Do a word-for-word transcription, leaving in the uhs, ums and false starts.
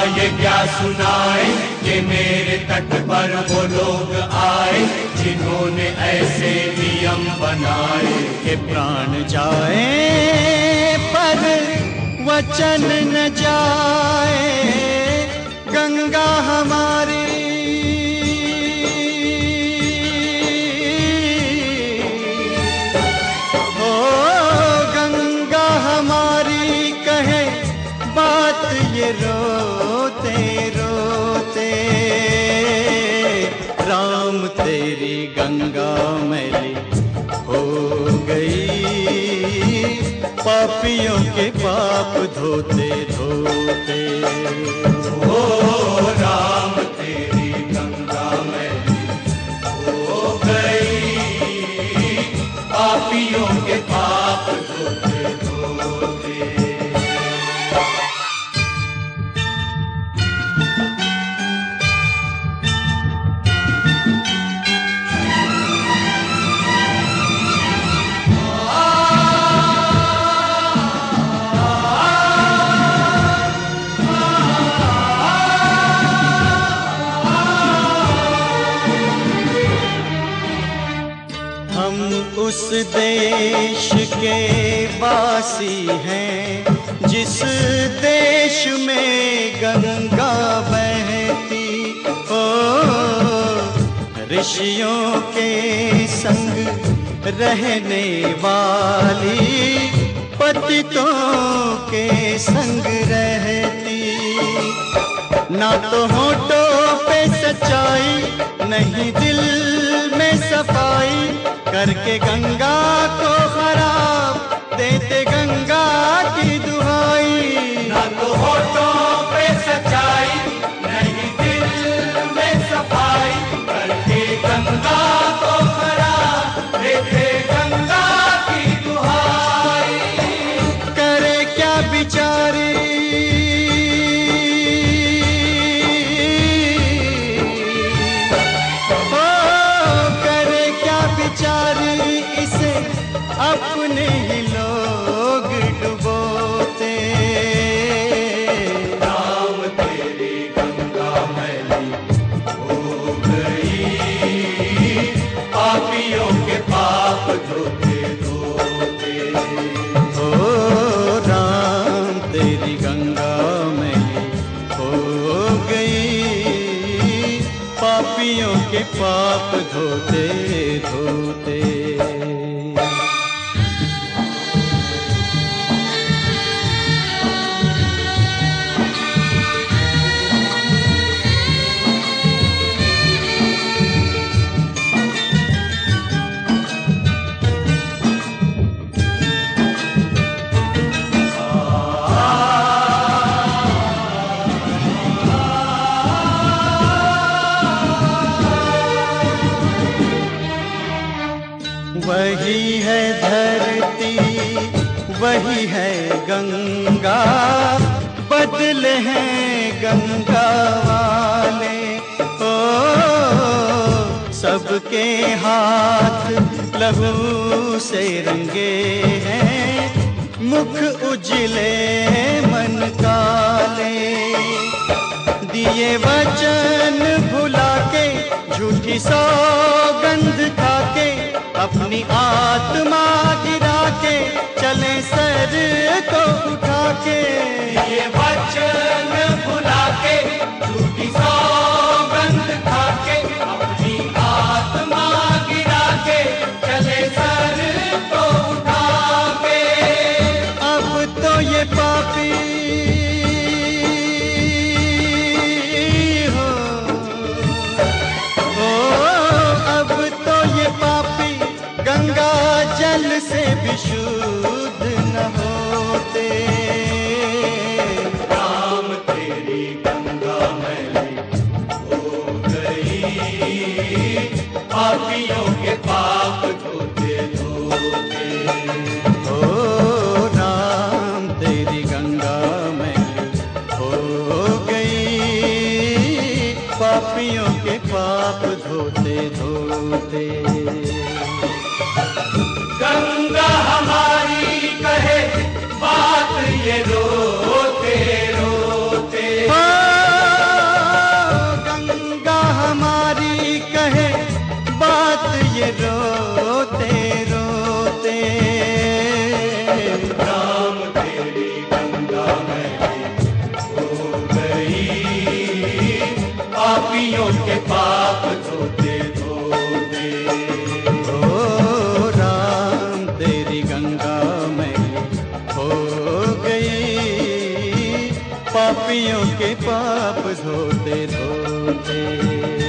ये क्या सुनाए कि मेरे तट पर वो लोग आए जिन्होंने ऐसे नियम बनाए कि प्राण जाए पर वचन न जाए। गंगा हमारी ओ गंगा हमारी कहे बात ये रोते रोते। राम तेरी गंगा मैली हो गई, पापियों के पाप धोते धोते। ओ राम तेरी गंगा मैली हो गई, पापियों के पाप धोते धोते। उस देश के वासी हैं जिस देश में गंगा बहती हो। ऋषियों के संग रहने वाली पतितों के संग रहती। ना तो होठों पे सच्चाई नहीं दिल में सफाई, करके गंगा को खराब देते गंगा की दुहाई। ना तो होठों पे सच्चाई नहीं दिल में सफाई, करके गंगा को खराब देते गंगा की दुहाई। करे क्या बिचारी अपने ही लोग डुबोते। राम तेरी गंगा मैली हो गई, पापियों के पाप धोते धोते। ओ राम तेरी गंगा मैली हो गई, पापियों के पाप धोते धोते। वही है धरती वही है गंगा, बदले हैं गंगा वाले। ओ सबके हाथ लहू से रंगे हैं, मुख उजले मन काले। दिए वचन भुला के झूठी सौगंध खा के, अपनी आत्मा गिरा के चले सर को उठा के। ये वचन भुला के झूठी सौगंध खा के, अपनी आत्मा गिरा के चले सर को उठा के। अब तो ये पापी हो, ओ अब तो ये पापी गंगा जल से भी शुद्ध न होते। राम तेरी गंगा मैली हो गई, पापियों के पाप धोते धोते। ओ राम तेरी गंगा मैली हो गई, पापियों के पाप धोते धोते। गंगा हमारी कहे बात ये रोते रोते। पापियों के पाप धोते धोते।